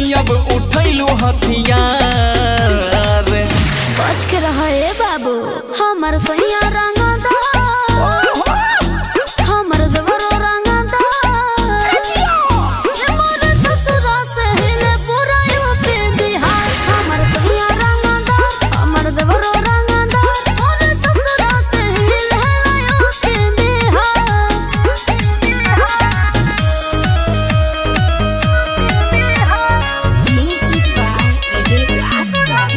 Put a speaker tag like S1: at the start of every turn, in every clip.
S1: अब उठैलू हथियार।
S2: बच के रहे बाबू हमर सैया रंगदा हमर देवरो रंगदा मोर ससुरा से हिले पूरा यूपी बिहार। हमर सैया रंगदा हमर देवरो रंगदा मोर ससुरा से हिले UP Bihar. Music by Vikas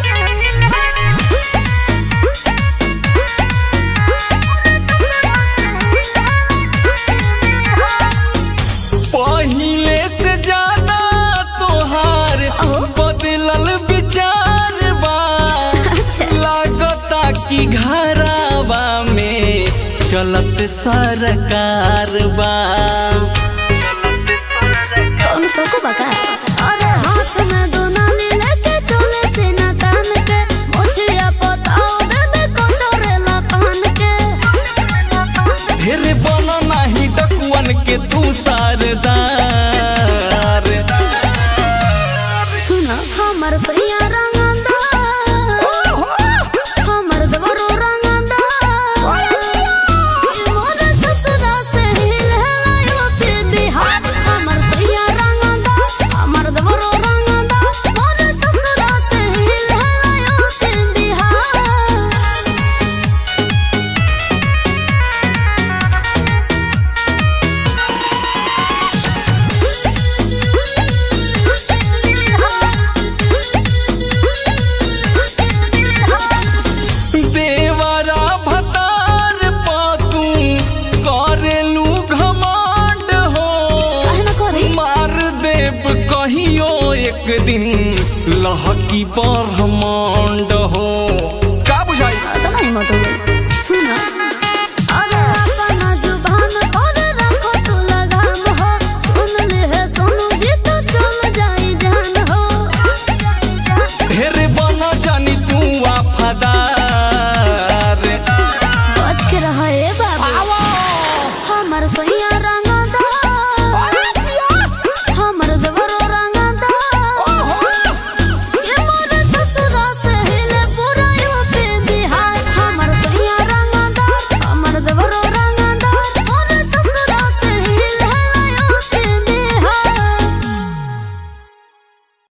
S1: पहिले से ज्यादा तोहार बदलल विचार बा। लागता कि घरवा में चलत सरकार बा।
S2: कौन सको बका अरे हाथ में दोनाली लेके चले से ना तान के मुझिया बताओ देबे को चोरेला पहन के।
S1: ढेर बना नहीं डकुअन के तू सरदार।
S2: सुना हमर सैया रंगदा हमर देवरो रंगदा मोर ससुरा से हिले यूपी बिहार। हमर सैया रंगदा हमर देवरो रंगदा मोर ससुरा से हिले यूपी बिहार।
S1: देवरा भतार पातू करेलू घमांड हो। मार देव कहियो एक दिन लहकी ब्रह्मांड हो। का बुझाई
S2: तो नहीं मत